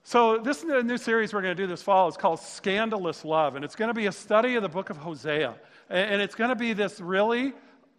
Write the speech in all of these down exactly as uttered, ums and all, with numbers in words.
So this is the new series we're going to do this fall. It's called Scandalous Love, and it's going to be a study of the book of Hosea. And it's going to be this really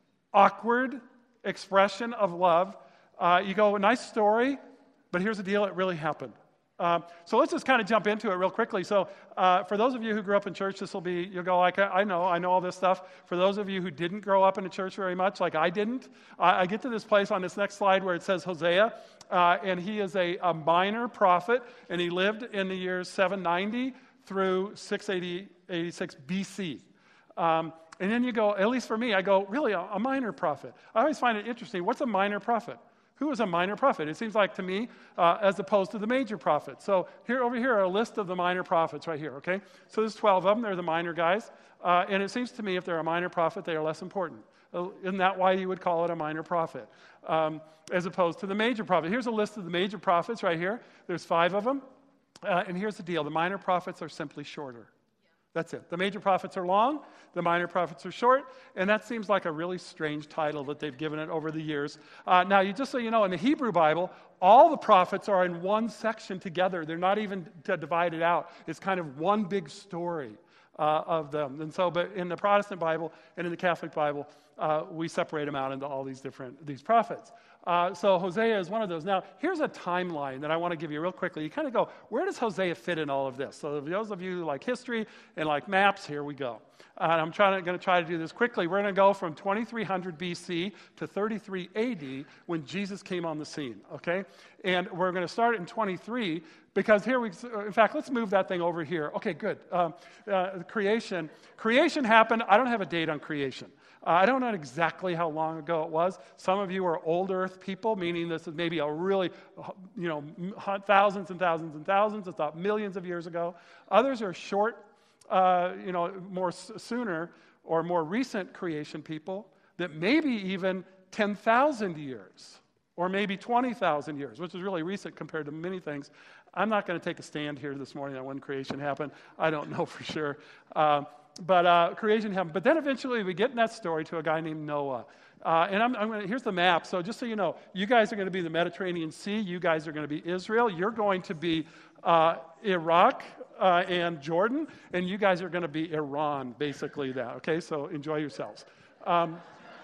awkward expression of love. Uh, you go, nice story, but here's the deal, it really happened. Um, so let's just kind of jump into it real quickly. So uh, for those of you who grew up in church, this will be, you'll go like, I know, I know all this stuff. For those of you who didn't grow up in a church very much, like I didn't, I, I get to this place on this next slide where it says Hosea, uh, and he is a, a minor prophet, and he lived in the years seven ninety through six eighty-six B C. Um, and then you go, at least for me, I go, really, a, a minor prophet. I always find it interesting. What's a minor prophet? Who is a minor prophet? It seems like to me, uh, as opposed to the major prophet. So here, over here are a list of the minor prophets right here, okay? So there's twelve of them. They're the minor guys. Uh, and it seems to me if they're a minor prophet, they are less important. Uh, isn't that why you would call it a minor prophet? Um, as opposed to the major prophet. Here's a list of the major prophets right here. There's five of them. Uh, and here's the deal. The minor prophets are simply shorter. That's it. The major prophets are long, the minor prophets are short, and that seems like a really strange title that they've given it over the years. Uh, now, you just so you know, in the Hebrew Bible, all the prophets are in one section together. They're not even divided out. It's kind of one big story uh, of them. And so, but in the Protestant Bible and in the Catholic Bible, uh, we separate them out into all these different these prophets. Uh, so Hosea is one of those. Now, here's a timeline that I want to give you real quickly. You kind of go, where does Hosea fit in all of this? So those of you who like history and like maps, here we go. Uh, I'm trying to, going to try to do this quickly. We're going to go from twenty-three hundred B C to thirty-three A D when Jesus came on the scene, okay? And we're going to start in twenty-three because here we, in fact, let's move that thing over here. Okay, good. Um, uh, creation. Creation happened. I don't have a date on creation. Uh, I don't know exactly how long ago it was. Some of you are old earth people, meaning this is maybe a really, you know, thousands and thousands and thousands, it's not millions of years ago. Others are short, uh, you know, more s- sooner or more recent creation people that maybe even ten thousand years or maybe twenty thousand years, which is really recent compared to many things. I'm not going to take a stand here this morning on when creation happened. I don't know for sure. Um, But uh, creation happened. But then eventually we get in that story to a guy named Noah. Uh, and I'm, I'm gonna, here's the map. So just so you know, you guys are going to be the Mediterranean Sea. You guys are going to be Israel. You're going to be uh, Iraq uh, and Jordan. And you guys are going to be Iran, basically that. Okay, so enjoy yourselves. Um,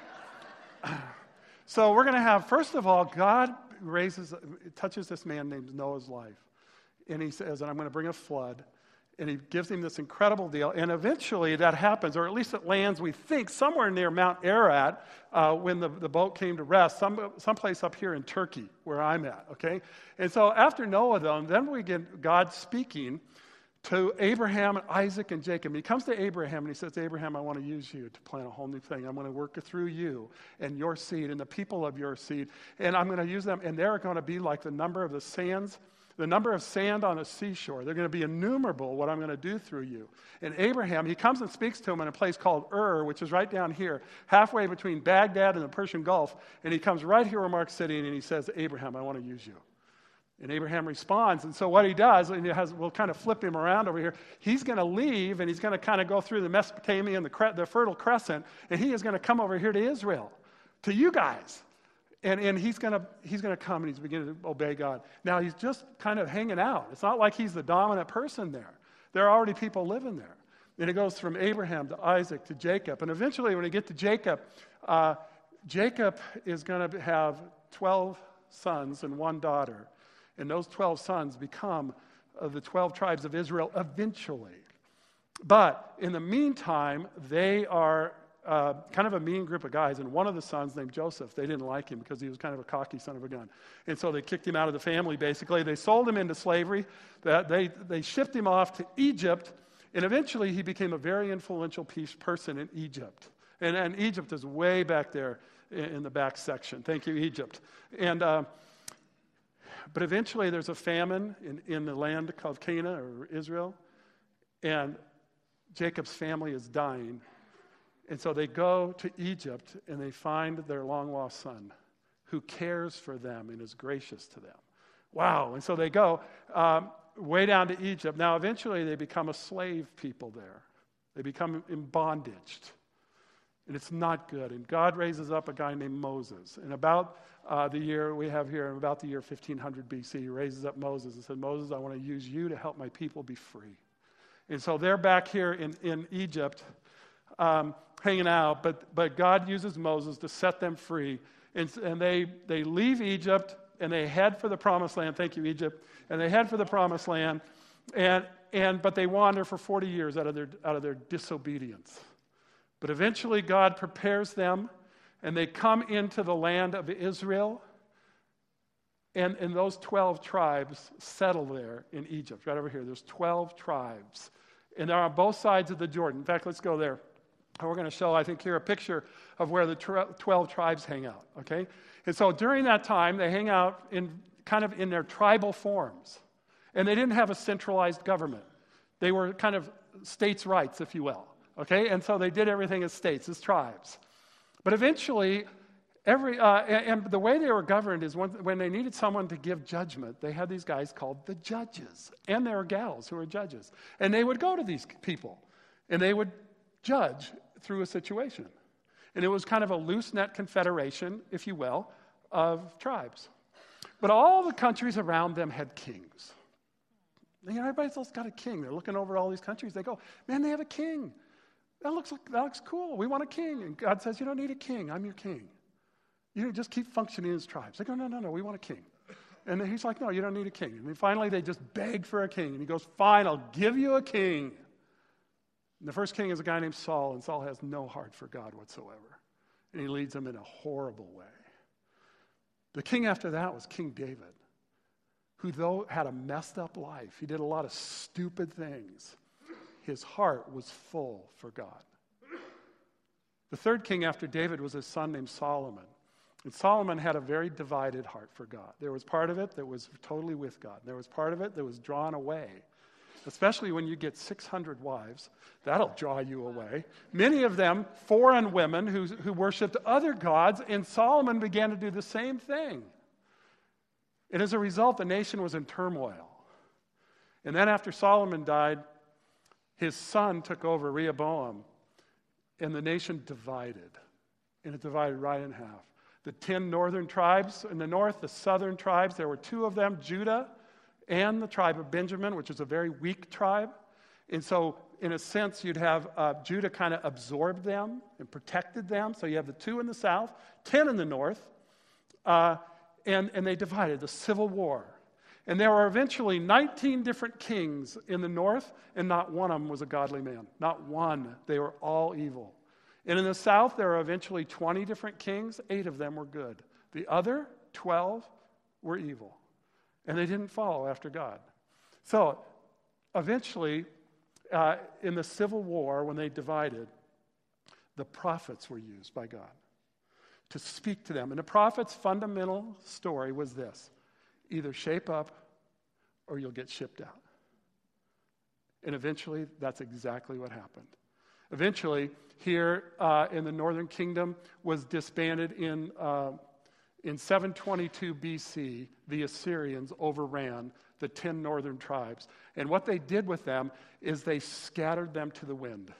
so we're going to have, first of all, God raises, touches this man named Noah's life. And he says, and I'm going to bring a flood. And he gives him this incredible deal. And eventually that happens, or at least it lands, we think, somewhere near Mount Ararat uh, when the, the boat came to rest, some someplace up here in Turkey where I'm at, okay? And so after Noah, though, then we get God speaking to Abraham, and Isaac, and Jacob. And he comes to Abraham and he says, Abraham, I want to use you to plant a whole new thing. I'm going to work through you and your seed and the people of your seed. And I'm going to use them, and they're going to be like the number of the sands The number of sand on a seashore. They're going to be innumerable what I'm going to do through you. And Abraham, he comes and speaks to him in a place called Ur, which is right down here, halfway between Baghdad and the Persian Gulf. And he comes right here where Mark's sitting, and he says, Abraham, I want to use you. And Abraham responds. And so what he does, and he has, we'll kind of flip him around over here, he's going to leave, and he's going to kind of go through the Mesopotamia and the, Cre- the Fertile Crescent, and he is going to come over here to Israel, to you guys. And, and he's going to he's gonna come and he's beginning to obey God. Now, he's just kind of hanging out. It's not like he's the dominant person there. There are already people living there. And it goes from Abraham to Isaac to Jacob. And eventually, when you get to Jacob, uh, Jacob is going to have twelve sons and one daughter. And those twelve sons become uh, the twelve tribes of Israel eventually. But in the meantime, they are Uh, kind of a mean group of guys, and one of the sons named Joseph, they didn't like him because he was kind of a cocky son of a gun. And so they kicked him out of the family, basically. They sold him into slavery. That they, they shipped him off to Egypt, and eventually he became a very influential piece, person in Egypt. And, and Egypt is way back there in, in the back section. Thank you, Egypt. And uh, But eventually there's a famine in, in the land called Canaan, or Israel, and Jacob's family is dying. And so they go to Egypt, and they find their long-lost son who cares for them and is gracious to them. Wow. And so they go um, way down to Egypt. Now, eventually, they become a slave people there. They become in bondage. And it's not good. And God raises up a guy named Moses. And about uh, the year we have here, about the year fifteen hundred B C, he raises up Moses and said, Moses, I want to use you to help my people be free. And so they're back here in, in Egypt um, hanging out, but, but God uses Moses to set them free. And, and they, they leave Egypt, and they head for the promised land. Thank you, Egypt. And they head for the promised land, and, and but they wander for forty years out of their, out of their disobedience. But eventually God prepares them, and they come into the land of Israel, and, and those twelve tribes settle there in Egypt. Right over here, there's twelve tribes. And they're on both sides of the Jordan. In fact, let's go there. And we're going to show, I think, here a picture of where the twelve tribes hang out, okay? And so during that time, they hang out in kind of in their tribal forms. And they didn't have a centralized government. They were kind of states' rights, if you will. Okay, and so they did everything as states, as tribes. But eventually, every uh, and, and the way they were governed is when, when they needed someone to give judgment, they had these guys called the judges, and there were gals who were judges. And they would go to these people, and they would judge through a situation. And it was kind of a loose-net confederation, if you will, of tribes. But all the countries around them had kings. You know, everybody else got a king. They're looking over all these countries. They go, man, they have a king. That looks like, that looks cool. We want a king. And God says, you don't need a king. I'm your king. You just keep functioning as tribes. They go, no, no, no, we want a king. And then he's like, no, you don't need a king. And then finally they just beg for a king. And he goes, fine, I'll give you a king. And the first king is a guy named Saul, and Saul has no heart for God whatsoever. And he leads them in a horrible way. The king after that was King David, who though had a messed up life, he did a lot of stupid things. His heart was full for God. The third king after David was his son named Solomon. And Solomon had a very divided heart for God. There was part of it that was totally with God. There was part of it that was drawn away. Especially when you get six hundred wives, that'll draw you away. Many of them foreign women who, who worshipped other gods, and Solomon began to do the same thing. And as a result, the nation was in turmoil. And then after Solomon died, his son took over, Rehoboam, and the nation divided. And it divided right in half. The ten northern tribes in the north, the southern tribes, there were two of them, Judah and the tribe of Benjamin, which is a very weak tribe. And so, in a sense, you'd have uh, Judah kind of absorbed them and protected them. So you have the two in the south, ten in the north, uh, and, and they divided, the civil war. And there were eventually nineteen different kings in the north, and not one of them was a godly man. Not one. They were all evil. And in the south, there were eventually twenty different kings. Eight of them were good. The other twelve were evil. And they didn't follow after God. So eventually, uh, in the civil war, when they divided, the prophets were used by God to speak to them. And the prophets' fundamental story was this: either shape up or you'll get shipped out. And eventually, that's exactly what happened. Eventually, here uh, in the northern kingdom was disbanded in, uh, in seven twenty-two B C. The Assyrians overran the ten northern tribes. And what they did with them is they scattered them to the wind.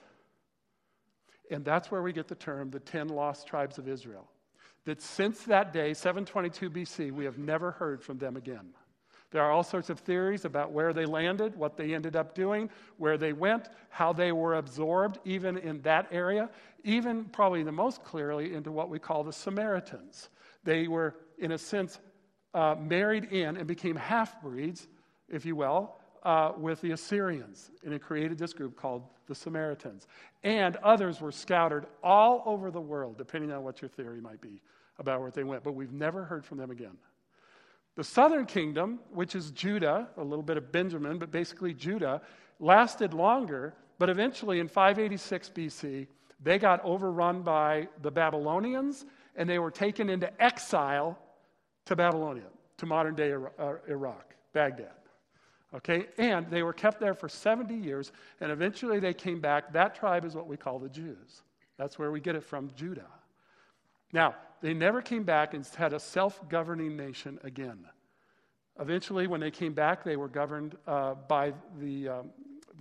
And that's where we get the term, the ten lost tribes of Israel. That since that day, seven twenty-two B C, we have never heard from them again. There are all sorts of theories about where they landed, what they ended up doing, where they went, how they were absorbed, even in that area, even probably the most clearly into what we call the Samaritans. They were, in a sense, uh, married in and became half-breeds, if you will, uh, with the Assyrians. And it created this group called the Samaritans. And others were scattered all over the world, depending on what your theory might be about where they went. But we've never heard from them again. The southern kingdom, which is Judah, a little bit of Benjamin, but basically Judah, lasted longer, but eventually in five eighty-six B C, they got overrun by the Babylonians, and they were taken into exile to Babylonia, to modern-day Iraq, Baghdad. Okay, and they were kept there for seventy years, and eventually they came back. That tribe is what we call the Jews. That's where we get it from, Judah. Now, they never came back and had a self-governing nation again. Eventually, when they came back, they were governed uh, by the, um, the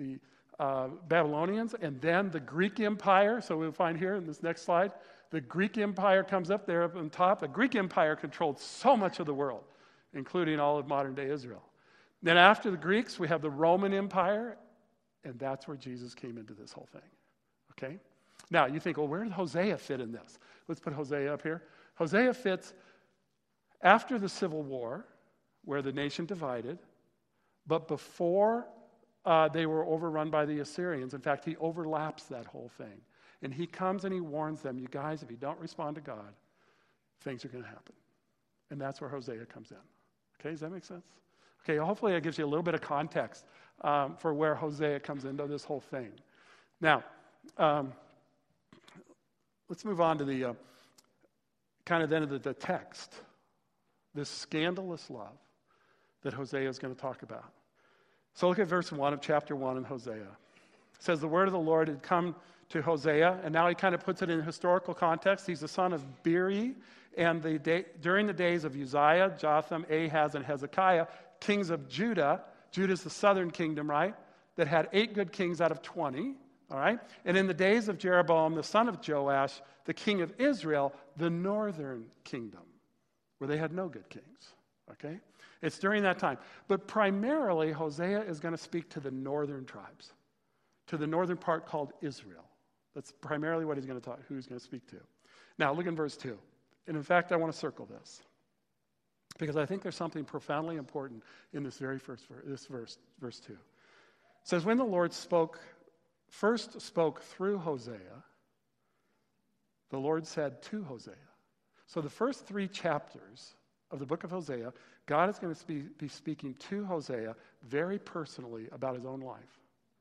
uh, Babylonians, and then the Greek Empire. So we'll find here in this next slide, the Greek Empire comes up there up on top. The Greek Empire controlled so much of the world, including all of modern-day Israel. Then after the Greeks, we have the Roman Empire, and that's where Jesus came into this whole thing. Okay? Now, you think, well, where did Hosea fit in this? Let's put Hosea up here. Hosea fits after the Civil War, where the nation divided, but before uh, they were overrun by the Assyrians. In fact, he overlaps that whole thing. And he comes and he warns them, you guys, if you don't respond to God, things are going to happen. And that's where Hosea comes in. Okay, does that make sense? Okay, hopefully that gives you a little bit of context um, for where Hosea comes into this whole thing. Now, um, let's move on to the uh, kind of then the, the text, this scandalous love that Hosea is going to talk about. So look at verse one of chapter one in Hosea. It says, the word of the Lord had come to Hosea, and now he kind of puts it in historical context. He's the son of Beeri, and the day, during the days of Uzziah, Jotham, Ahaz, and Hezekiah, kings of Judah, Judah's the southern kingdom, right, that had eight good kings out of twenty, all right? And in the days of Jeroboam, the son of Joash, the king of Israel, the northern kingdom, where they had no good kings, okay? It's during that time. But primarily, Hosea is going to speak to the northern tribes, to the northern part called Israel. That's primarily what he's going to talk, who he's going to speak to. Now, look in verse two. And in fact, I want to circle this, because I think there's something profoundly important in this very first verse, this verse, verse two. It says, when the Lord spoke, first spoke through Hosea, the Lord said to Hosea. So the first three chapters of the book of Hosea, God is going to be, be speaking to Hosea very personally about his own life.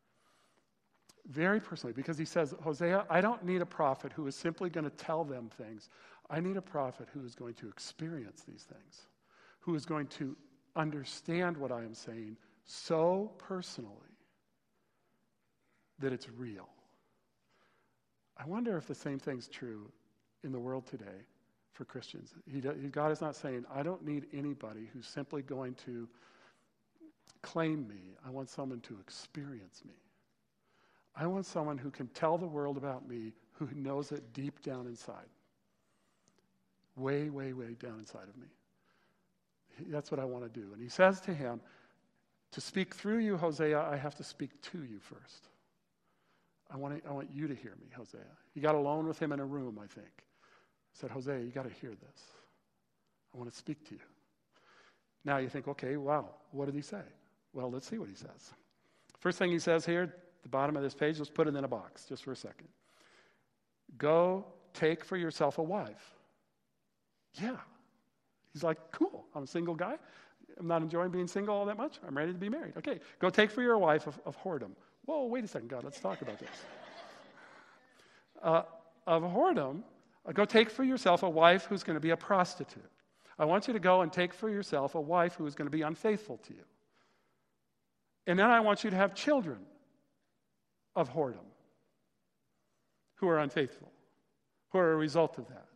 Very personally, because he says, Hosea, I don't need a prophet who is simply going to tell them things. I need a prophet who is going to experience these things, who is going to understand what I am saying so personally that it's real. I wonder if the same thing's true in the world today for Christians. He, God is not saying, I don't need anybody who's simply going to claim me. I want someone to experience me. I want someone who can tell the world about me, who knows it deep down inside. Way, way, way down inside of me. That's what I want to do. And he says to him, to speak through you, Hosea, I have to speak to you first. I want, to, I want you to hear me, Hosea. He got alone with him in a room, I think. He said, Hosea, you got to hear this. I want to speak to you. Now you think, okay, wow, what did he say? Well, let's see what he says. First thing he says here, at the bottom of this page, let's put it in a box just for a second. Go take for yourself a wife. Yeah. He's like, cool, I'm a single guy. I'm not enjoying being single all that much. I'm ready to be married. Okay, go take for your wife of, of whoredom. Whoa, wait a second, God, let's talk about this. Uh, of whoredom, uh, go take for yourself a wife who's going to be a prostitute. I want you to go and take for yourself a wife who is going to be unfaithful to you. And then I want you to have children of whoredom who are unfaithful, who are a result of that.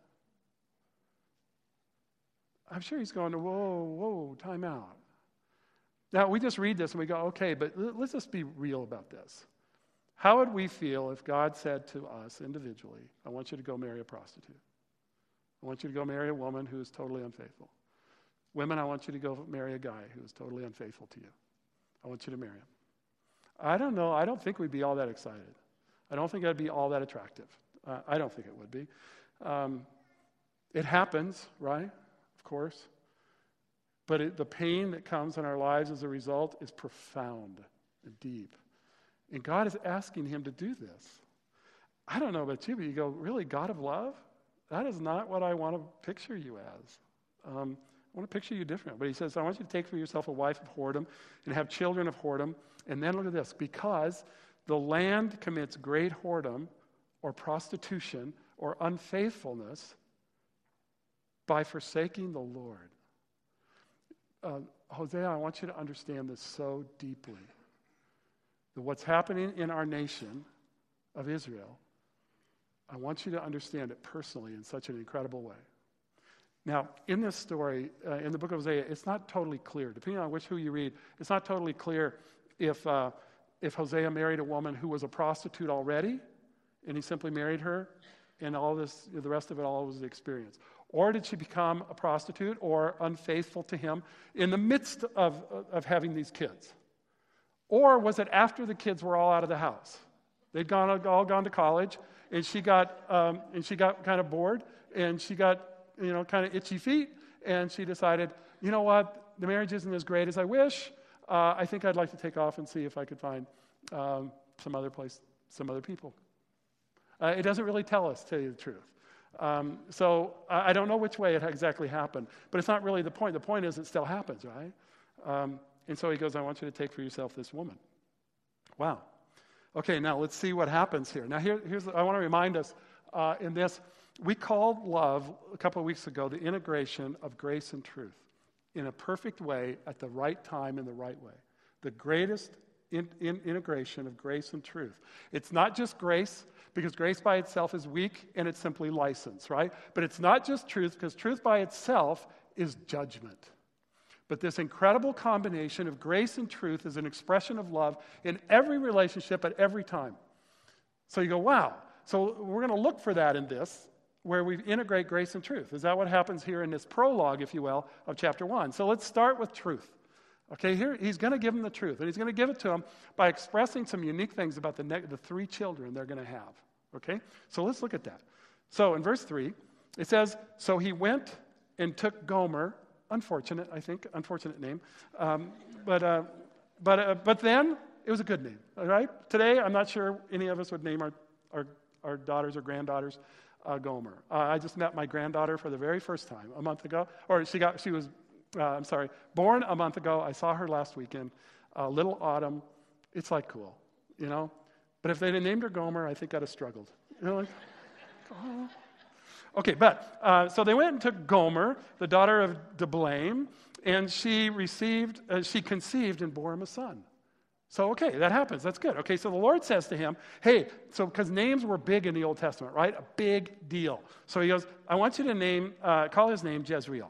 I'm sure he's going, whoa, whoa, time out. Now, we just read this and we go, okay, but let's just be real about this. How would we feel if God said to us individually, I want you to go marry a prostitute. I want you to go marry a woman who is totally unfaithful. Women, I want you to go marry a guy who is totally unfaithful to you. I want you to marry him. I don't know. I don't think we'd be all that excited. I don't think that'd be all that attractive. Uh, I don't think it would be. Um, it happens, right? Of course. But it, the pain that comes in our lives as a result is profound and deep. And God is asking him to do this. I don't know about you, but you go, really, God of love? That is not what I want to picture you as. Um, I want to picture you different. But he says, I want you to take for yourself a wife of whoredom and have children of whoredom. And then look at this. Because the land commits great whoredom or prostitution or unfaithfulness by forsaking the Lord. Uh, Hosea, I want you to understand this so deeply. That what's happening in our nation of Israel, I want you to understand it personally in such an incredible way. Now, in this story, uh, in the book of Hosea, it's not totally clear. Depending on which who you read, it's not totally clear if uh, if Hosea married a woman who was a prostitute already, and he simply married her, and all this, the rest of it all was the experience? Or did she become a prostitute or unfaithful to him in the midst of, of having these kids? Or was it after the kids were all out of the house? They'd gone all gone to college, and she got um, and she got kind of bored, and she got you know kind of itchy feet, and she decided, you know what, the marriage isn't as great as I wish. Uh, I think I'd like to take off and see if I could find um, some other place, some other people. Uh, it doesn't really tell us, to tell you the truth. Um, so I, I don't know which way it exactly happened, but it's not really the point. The point is it still happens, right? Um, and so he goes, I want you to take for yourself this woman. Wow. Okay, now let's see what happens here. Now here, here's, I want to remind us uh, in this, we called love a couple of weeks ago the integration of grace and truth in a perfect way at the right time in the right way. The greatest in, in integration of grace and truth. It's not just grace, because grace by itself is weak and it's simply license, right? But it's not just truth, because truth by itself is judgment. But this incredible combination of grace and truth is an expression of love in every relationship at every time. So you go, wow. So we're going to look for that in this, where we integrate grace and truth. Is that what happens here in this prologue, if you will, of chapter one? So let's start with truth. Okay, here he's going to give them the truth, and he's going to give it to them by expressing some unique things about the, ne- the three children they're going to have. Okay, so let's look at that. So in verse three, it says, so he went and took Gomer. Unfortunate, I think, unfortunate name. Um, but uh, but uh, but then it was a good name, all right? Today, I'm not sure any of us would name our our, our daughters or granddaughters uh, Gomer. Uh, I just met my granddaughter for the very first time a month ago, or she got she was, uh, I'm sorry, born a month ago. I saw her last weekend. Uh, little Autumn, it's like cool, you know. But if they'd have named her Gomer, I think I'd have struggled. You know, like, oh. Okay, but, uh, so they went and took Gomer, the daughter of Diblaim, and she received, uh, she conceived and bore him a son. So, okay, that happens. That's good. Okay, so the Lord says to him, hey, so because names were big in the Old Testament, right? A big deal. So he goes, I want you to name, uh, call his name Jezreel,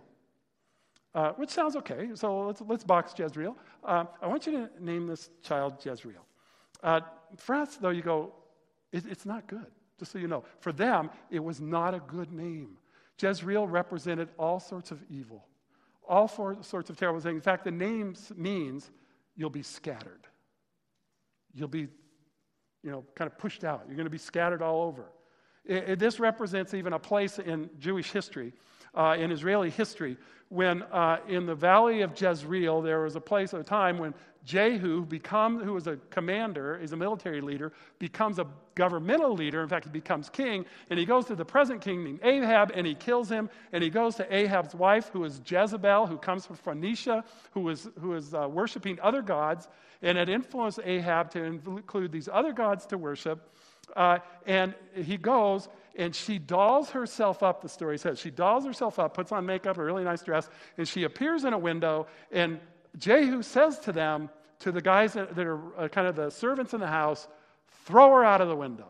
uh, which sounds okay. So let's, let's box Jezreel. Uh, I want you to name this child Jezreel. Uh, for us, though, you go, it, it's not good. Just so you know, for them, it was not a good name. Jezreel represented all sorts of evil, all four sorts of terrible things. In fact, the name means you'll be scattered. You'll be, you know, kind of pushed out. You're going to be scattered all over. It, it, this represents even a place in Jewish history, uh, in Israeli history, when uh, in the valley of Jezreel, there was a place at a time when Jehu, become, who was a commander, is a military leader, becomes a governmental leader. In fact, he becomes king, and he goes to the present king named Ahab, and he kills him, and he goes to Ahab's wife, who is Jezebel, who comes from Phoenicia, who is, who is uh, worshiping other gods, and it influenced Ahab to include these other gods to worship. Uh, and he goes, and she dolls herself up, the story says. She dolls herself up, puts on makeup, a really nice dress, and she appears in a window, and Jehu says to them, to the guys that, that are uh, kind of the servants in the house, throw her out of the window.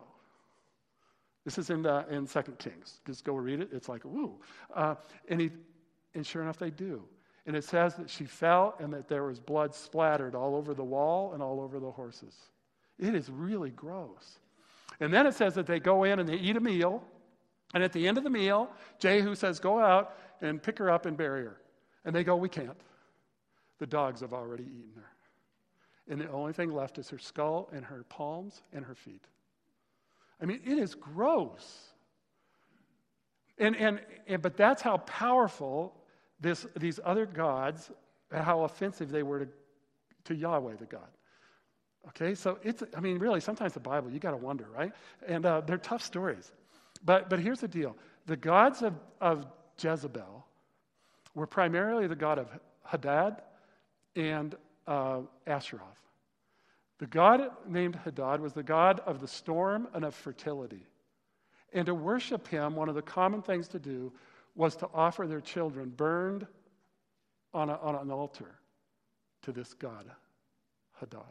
This is in the, in Second Kings. Just go read it. It's like, woo. Uh, and, he, and sure enough, they do. And it says that she fell and that there was blood splattered all over the wall and all over the horses. It is really gross. And then it says that they go in and they eat a meal. And at the end of the meal, Jehu says, go out and pick her up and bury her. And they go, we can't. The dogs have already eaten her. And the only thing left is her skull and her palms and her feet. I mean, it is gross. And, and, and but that's how powerful this, these other gods, how offensive they were to, to Yahweh, the God. Okay, so it's, I mean, really, sometimes the Bible, you got to wonder, right? And uh, they're tough stories. But but here's the deal. The gods of, of Jezebel were primarily the god of Hadad and uh, Asheroth. The god named Hadad was the god of the storm and of fertility. And to worship him, one of the common things to do was to offer their children burned on, a, on an altar to this god, Hadad.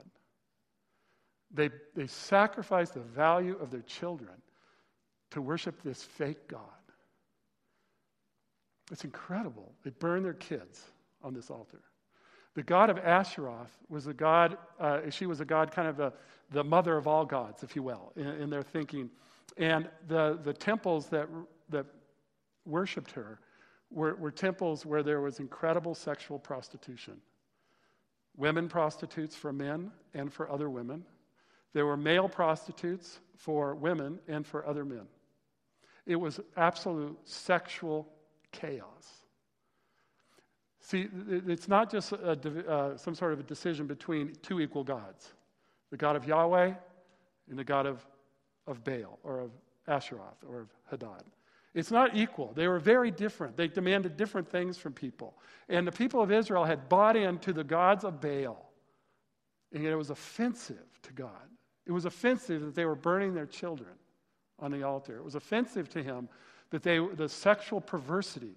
They, they sacrificed the value of their children to worship this fake god. It's incredible. They burn their kids on this altar. The god of Asheroth was a god, uh, she was a god kind of a, the mother of all gods, if you will, in, in their thinking. And the, the temples that, that worshipped her were, were temples where there was incredible sexual prostitution. Women prostitutes for men and for other women. There were male prostitutes for women and for other men. It was absolute sexual chaos. See, it's not just a, uh, some sort of a decision between two equal gods, the God of Yahweh and the God of, of Baal or of Asheroth or of Hadad. It's not equal. They were very different. They demanded different things from people. And the people of Israel had bought into the gods of Baal, and yet it was offensive to God. It was offensive that they were burning their children on the altar. It was offensive to him that they, the sexual perversity.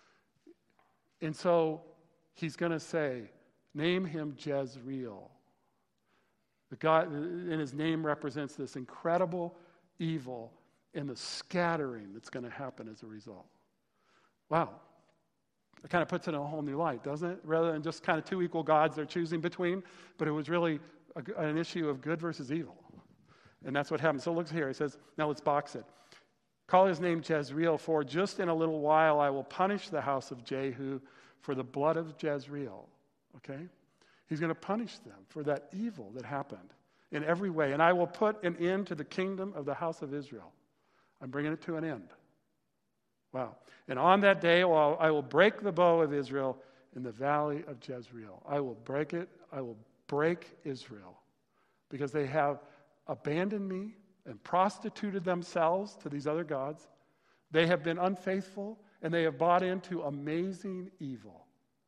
And so he's going to say, name him Jezreel. The God, and his name represents this incredible evil and the scattering that's going to happen as a result. Wow. It kind of puts it in a whole new light, doesn't it? Rather than just kind of two equal gods they're choosing between, but it was really a, an issue of good versus evil. And that's what happened. So look here. He says, now let's box it. Call his name Jezreel, for just in a little while I will punish the house of Jehu for the blood of Jezreel. Okay? He's going to punish them for that evil that happened in every way. And I will put an end to the kingdom of the house of Israel. I'm bringing it to an end. Wow. And on that day well, I will break the bow of Israel in the valley of Jezreel. I will break it. I will break Israel because they have abandoned me and prostituted themselves to these other gods. They have been unfaithful, and they have bought into amazing evil.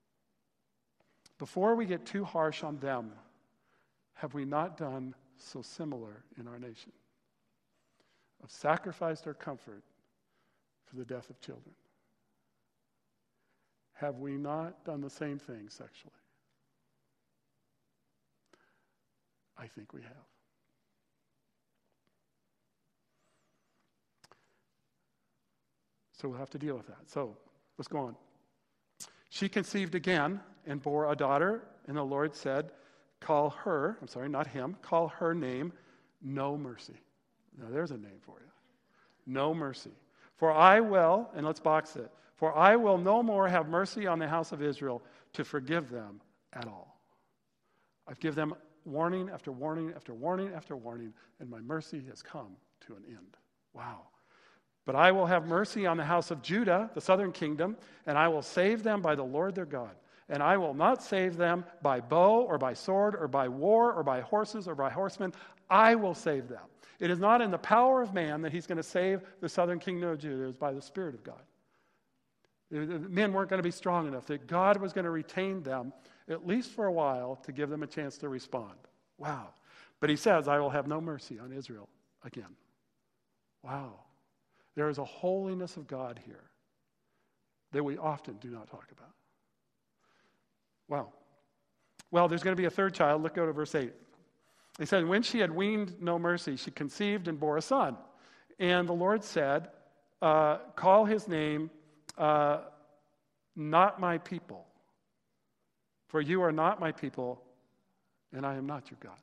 Before we get too harsh on them, have we not done so similar in our nation? Of sacrificed our comfort for the death of children. Have we not done the same thing sexually? I think we have. So we'll have to deal with that. So let's go on. She conceived again and bore a daughter, and the Lord said, call her, I'm sorry, not him, call her name No Mercy. Now there's a name for you. No mercy. For I will, and let's box it, for I will no more have mercy on the house of Israel to forgive them at all. I've given them warning after warning after warning after warning, and my mercy has come to an end. Wow. But I will have mercy on the house of Judah, the southern kingdom, and I will save them by the Lord their God. And I will not save them by bow or by sword or by war or by horses or by horsemen. I will save them. It is not in the power of man that he's going to save the southern kingdom of Judah. It is by the Spirit of God. The men weren't going to be strong enough. That God was going to retain them, at least for a while, to give them a chance to respond. Wow. But he says, I will have no mercy on Israel again. Wow. There is a holiness of God here that we often do not talk about. Wow. Well, there's going to be a third child. Look, go to verse eight. He said, when she had weaned no mercy, she conceived and bore a son. And the Lord said, uh, call his name uh, Not My People. For you are not my people, and I am not your God.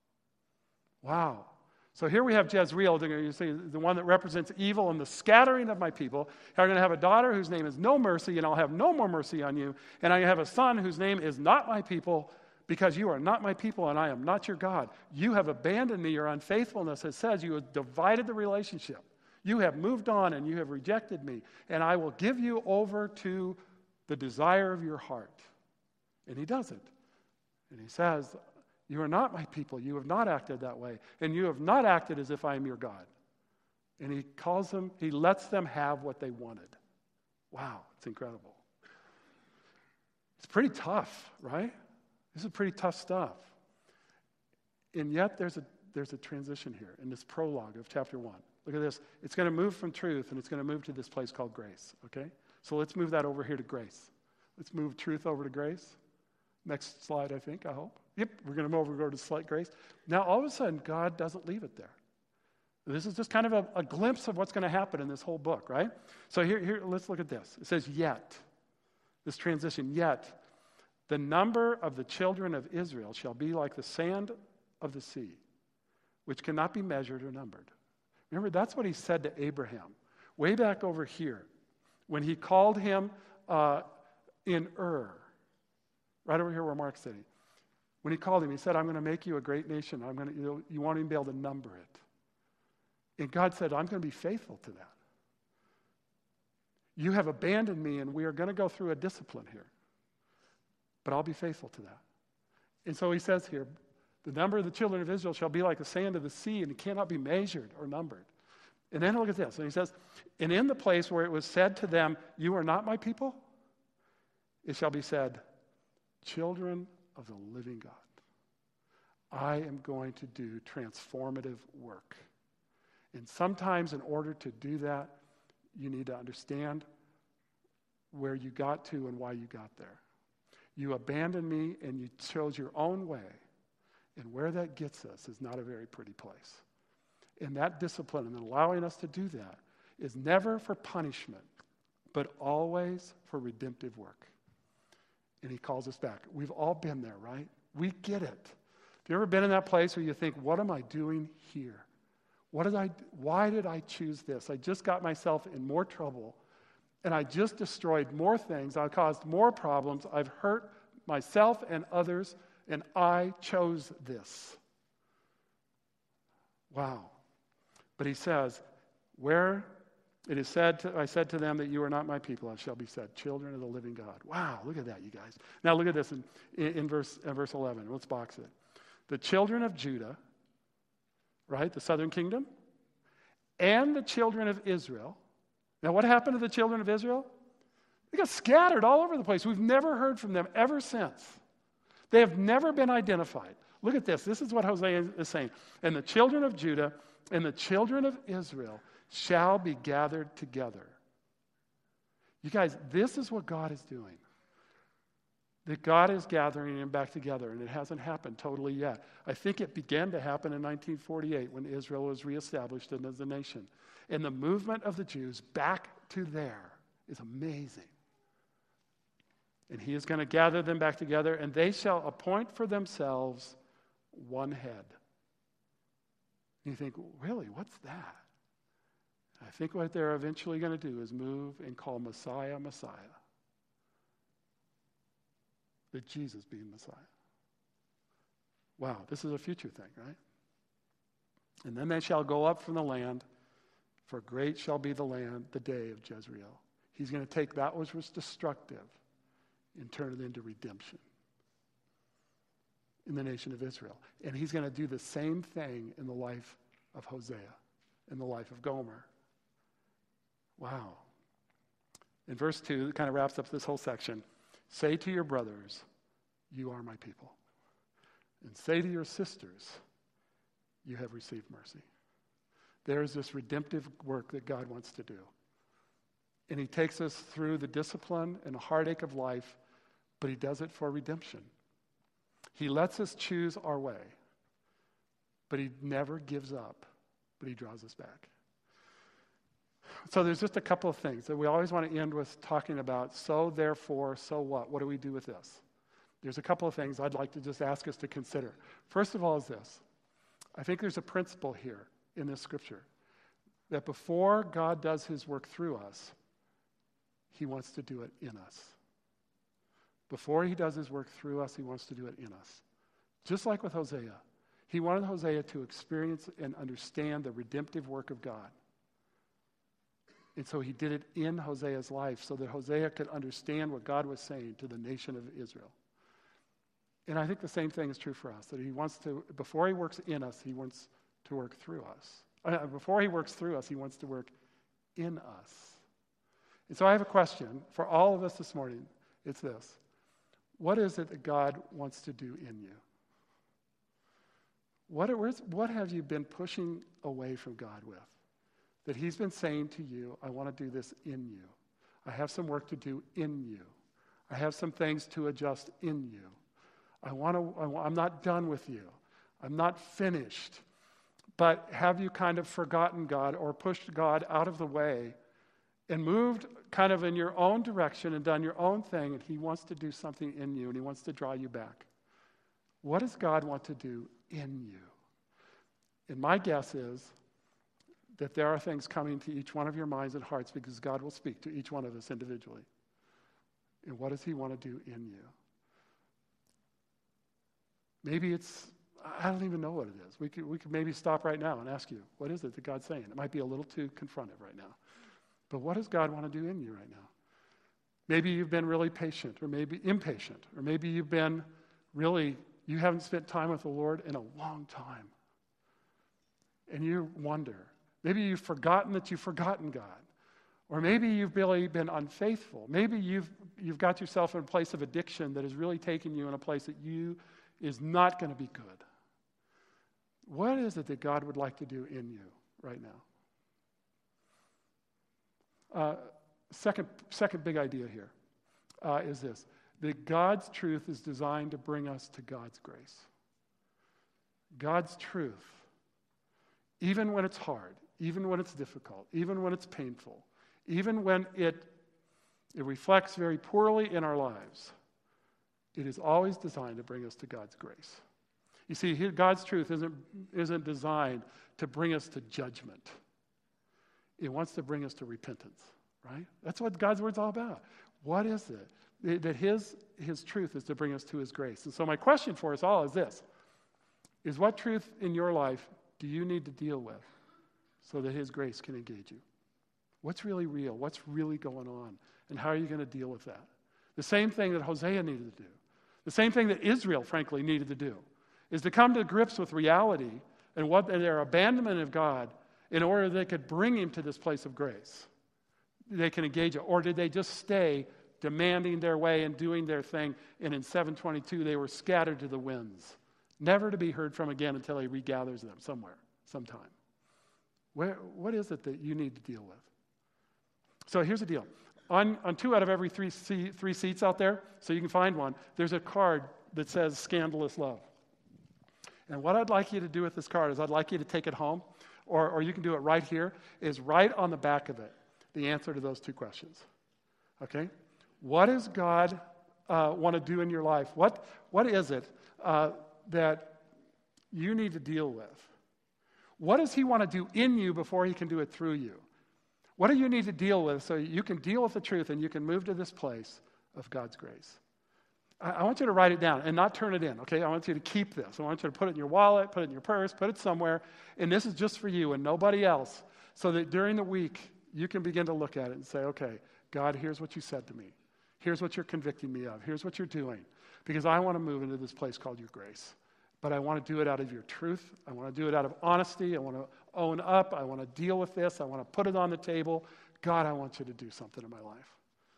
Wow. So here we have Jezreel, you see, the one that represents evil and the scattering of my people. I'm going to have a daughter whose name is No Mercy, and I'll have no more mercy on you. And I have a son whose name is Not My People, because you are not my people, and I am not your God. You have abandoned me. Your unfaithfulness has said you have divided the relationship. You have moved on, and you have rejected me. And I will give you over to the desire of your heart. And he doesn't. And he says, you are not my people. You have not acted that way. And you have not acted as if I am your God. And he calls them, he lets them have what they wanted. Wow, it's incredible. It's pretty tough, right? This is pretty tough stuff. And yet there's a there's a transition here in this prologue of chapter one. Look at this. It's going to move from truth, and it's going to move to this place called grace, okay? So let's move that over here to grace. Let's move truth over to grace. Next slide, I think, I hope. Yep, we're going to move over to go to slight grace. Now, all of a sudden, God doesn't leave it there. This is just kind of a, a glimpse of what's going to happen in this whole book, right? So here, here, let's look at this. It says, yet. This transition, yet. The number of the children of Israel shall be like the sand of the sea, which cannot be measured or numbered. Remember, that's what he said to Abraham way back over here when he called him uh, in Ur, right over here where Mark's sitting. When he called him, he said, I'm going to make you a great nation. I'm going to, you know, you won't even be able to number it. And God said, I'm going to be faithful to that. You have abandoned me, and we are going to go through a discipline here. But I'll be faithful to that. And so he says here, the number of the children of Israel shall be like the sand of the sea, and it cannot be measured or numbered. And then look at this. And he says, and in the place where it was said to them, you are not my people, it shall be said, children of the living God. I am going to do transformative work. And sometimes in order to do that, you need to understand where you got to and why you got there. You abandoned me and you chose your own way. And where that gets us is not a very pretty place. And that discipline and allowing us to do that is never for punishment, but always for redemptive work. And he calls us back. We've all been there, right? We get it. Have you ever been in that place where you think, what am I doing here? What did I, why did I choose this? I just got myself in more trouble, and I just destroyed more things. I caused more problems. I've hurt myself and others, and I chose this. Wow. But he says, where it is said, to, I said to them that you are not my people, it shall be said, children of the living God. Wow, look at that, you guys. Now look at this in, in, in, verse, in verse eleven. Let's box it. The children of Judah, right, the southern kingdom, and the children of Israel. Now what happened to the children of Israel? They got scattered all over the place. We've never heard from them ever since. They have never been identified. Look at this. This is what Hosea is saying. And the children of Judah and the children of Israel shall be gathered together. You guys, this is what God is doing. That God is gathering them back together, and it hasn't happened totally yet. I think it began to happen in nineteen forty-eight when Israel was reestablished as a nation. And the movement of the Jews back to there is amazing. And he is going to gather them back together, and they shall appoint for themselves one head. And you think, really, what's that? I think what they're eventually going to do is move and call Messiah, Messiah. That Jesus being Messiah. Wow, this is a future thing, right? And then they shall go up from the land, for great shall be the land, the day of Jezreel. He's going to take that which was destructive and turn it into redemption in the nation of Israel. And he's going to do the same thing in the life of Hosea, in the life of Gomer. Wow. In verse two, it kind of wraps up this whole section. Say to your brothers, you are my people. And say to your sisters, you have received mercy. There is this redemptive work that God wants to do. And he takes us through the discipline and the heartache of life, but he does it for redemption. He lets us choose our way, but he never gives up, but he draws us back. So there's just a couple of things that we always want to end with talking about. So therefore, so what? What do we do with this? There's a couple of things I'd like to just ask us to consider. First of all is this. I think there's a principle here in this scripture that before God does his work through us, he wants to do it in us. Before he does his work through us, he wants to do it in us. Just like with Hosea. He wanted Hosea to experience and understand the redemptive work of God. And so he did it in Hosea's life so that Hosea could understand what God was saying to the nation of Israel. And I think the same thing is true for us, that he wants to, before he works in us, he wants to work through us. Uh, before he works through us, he wants to work in us. And so I have a question for all of us this morning. It's this. What is it that God wants to do in you? What, what have you been pushing away from God with? That he's been saying to you, I want to do this in you. I have some work to do in you. I have some things to adjust in you. I want to, I want, I'm not done with you. I'm not finished. But have you kind of forgotten God or pushed God out of the way and moved kind of in your own direction and done your own thing, and he wants to do something in you, and he wants to draw you back. What does God want to do in you? And my guess is that there are things coming to each one of your minds and hearts because God will speak to each one of us individually. And what does he want to do in you? Maybe it's, I don't even know what it is. We could, we could maybe stop right now and ask you, what is it that God's saying? It might be a little too confrontive right now. But what does God want to do in you right now? Maybe you've been really patient, or maybe impatient, or maybe you've been really, you haven't spent time with the Lord in a long time. And you wonder, maybe you've forgotten that you've forgotten God. Or maybe you've really been unfaithful. Maybe you've you've got yourself in a place of addiction that has really taken you in a place that you is not going to be good. What is it that God would like to do in you right now? Uh, second, second big idea here uh, is this, that God's truth is designed to bring us to God's grace. God's truth, even when it's hard, even when it's difficult, even when it's painful, even when it, it reflects very poorly in our lives, it is always designed to bring us to God's grace. You see, he, God's truth isn't, isn't designed to bring us to judgment. It wants to bring us to repentance, right? That's what God's word's all about. What is it? it that his, his truth is to bring us to his grace. And so my question for us all is this, is what truth in your life do you need to deal with so that his grace can engage you? What's really real? What's really going on? And how are you going to deal with that? The same thing that Hosea needed to do. The same thing that Israel, frankly, needed to do is to come to grips with reality and what their abandonment of God in order they could bring him to this place of grace. They can engage it. Or did they just stay demanding their way and doing their thing, and in seven twenty-two they were scattered to the winds, never to be heard from again until he regathers them somewhere, sometime. Where, what is it that you need to deal with? So here's the deal. On, on two out of every three, seat, three seats out there, so you can find one, there's a card that says Scandalous Love. And what I'd like you to do with this card is I'd like you to take it home, or, or you can do it right here, is write on the back of it the answer to those two questions. Okay? What does God uh, want to do in your life? What What is it uh, that you need to deal with? What does he want to do in you before he can do it through you? What do you need to deal with so you can deal with the truth and you can move to this place of God's grace? I, I want you to write it down and not turn it in, okay? I want you to keep this. I want you to put it in your wallet, put it in your purse, put it somewhere, and this is just for you and nobody else, so that during the week you can begin to look at it and say, okay, God, here's what you said to me. Here's what you're convicting me of. Here's what you're doing. Because I want to move into this place called your grace. But I want to do it out of your truth. I want to do it out of honesty. I want to own up. I want to deal with this. I want to put it on the table. God, I want you to do something in my life.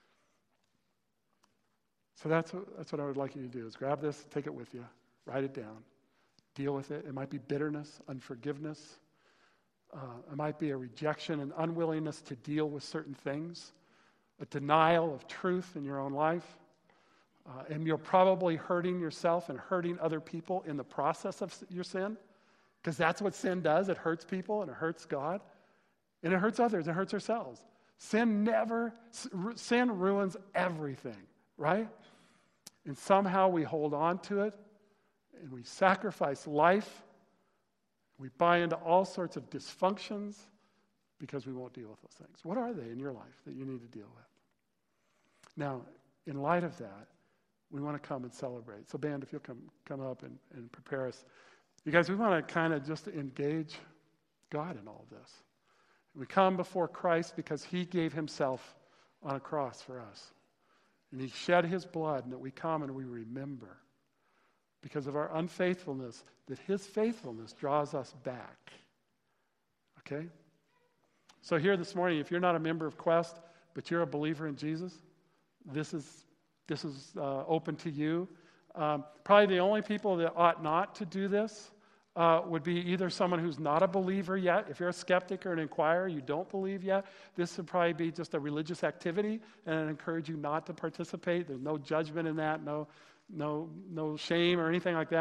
So that's what, that's what I would like you to do, is grab this, take it with you, write it down, deal with it. It might be bitterness, unforgiveness. Uh, it might be a rejection and unwillingness to deal with certain things, a denial of truth in your own life. Uh, and you're probably hurting yourself and hurting other people in the process of your sin, because that's what sin does. It hurts people and it hurts God, and it hurts others. It hurts ourselves. Sin never, sin ruins everything, right? And somehow we hold on to it, and we sacrifice life. We buy into all sorts of dysfunctions because we won't deal with those things. What are they in your life that you need to deal with? Now, in light of that, we want to come and celebrate. So band, if you'll come come up and, and prepare us. You guys, we want to kind of just engage God in all of this. We come before Christ because he gave himself on a cross for us. And he shed his blood, and that we come and we remember, because of our unfaithfulness, that his faithfulness draws us back. Okay? So here this morning, if you're not a member of Quest, but you're a believer in Jesus, this is This is uh, open to you. Um, probably the only people that ought not to do this uh, would be either someone who's not a believer yet. If you're a skeptic or an inquirer, you don't believe yet, this would probably be just a religious activity, and I encourage you not to participate. There's no judgment in that, no, no, no shame or anything like that.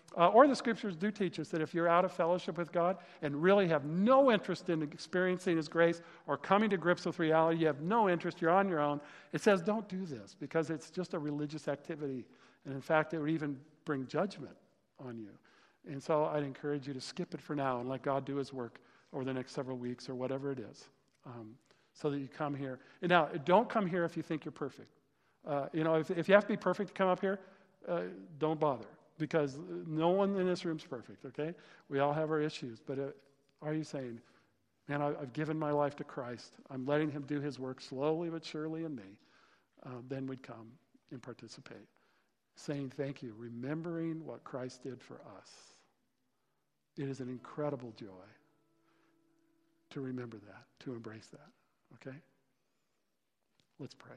Uh, or the scriptures do teach us that if you're out of fellowship with God and really have no interest in experiencing his grace or coming to grips with reality, you have no interest, you're on your own, it says don't do this because it's just a religious activity. And in fact, it would even bring judgment on you. And so I'd encourage you to skip it for now and let God do his work over the next several weeks or whatever it is, um, so that you come here. And now, don't come here if you think you're perfect. Uh, you know, if, if you have to be perfect to come up here, uh, don't bother. Because no one in this room is perfect, okay? We all have our issues. But uh, are you saying, man, I, I've given my life to Christ. I'm letting him do his work slowly but surely in me. Uh, then we'd come and participate. Saying thank you, remembering what Christ did for us. It is an incredible joy to remember that, to embrace that, okay? Let's pray.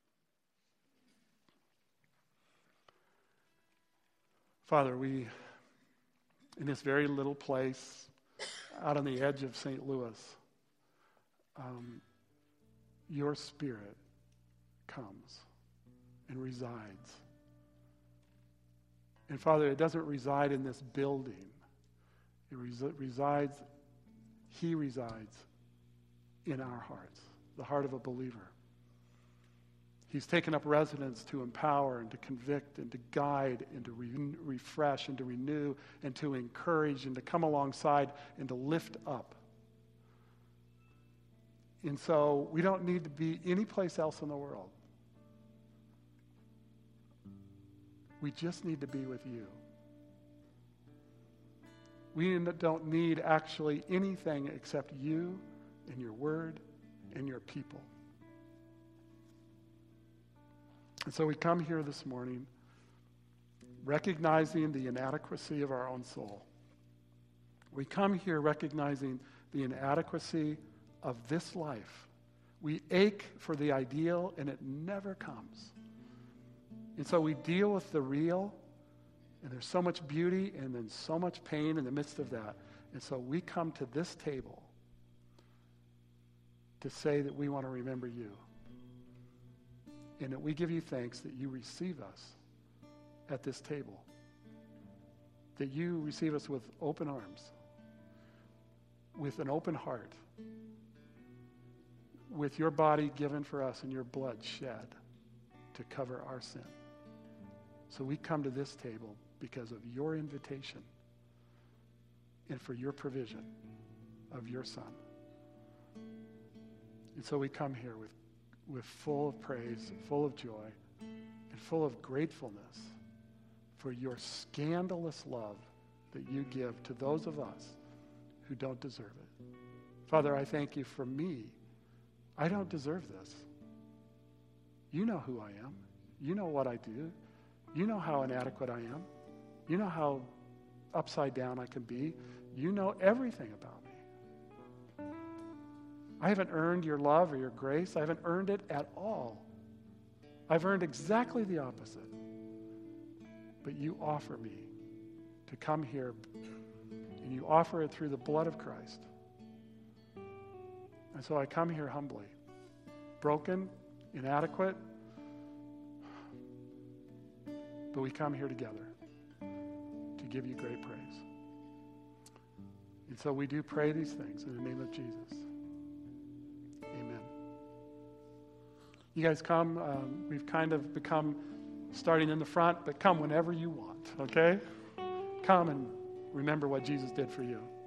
Father, we, in this very little place out on the edge of Saint Louis, um, your Spirit comes and resides. And Father, it doesn't reside in this building. It res- resides, he resides in our hearts, the heart of a believer. He's taken up residence to empower and to convict and to guide and to re- refresh and to renew and to encourage and to come alongside and to lift up. And so we don't need to be anyplace else in the world. We just need to be with you. We don't need actually anything except you and your word and your people. And so we come here this morning recognizing the inadequacy of our own soul. We come here recognizing the inadequacy of this life. We ache for the ideal and it never comes. And so we deal with the real, and there's so much beauty and then so much pain in the midst of that. And so we come to this table to say that we want to remember you. And that we give you thanks that you receive us at this table. That you receive us with open arms, with an open heart, with your body given for us and your blood shed to cover our sin. So we come to this table because of your invitation and for your provision of your Son. And so we come here with with full of praise, full of joy, and full of gratefulness for your scandalous love that you give to those of us who don't deserve it. Father, I thank you for me. I don't deserve this. You know who I am. You know what I do. You know how inadequate I am. You know how upside down I can be. You know everything about me. I haven't earned your love or your grace. I haven't earned it at all. I've earned exactly the opposite. But you offer me to come here, and you offer it through the blood of Christ. And so I come here humbly, broken, inadequate, but we come here together to give you great praise. And so we do pray these things in the name of Jesus. Amen. You guys come. Um, we've kind of become starting in the front, but come whenever you want, okay? Come and remember what Jesus did for you.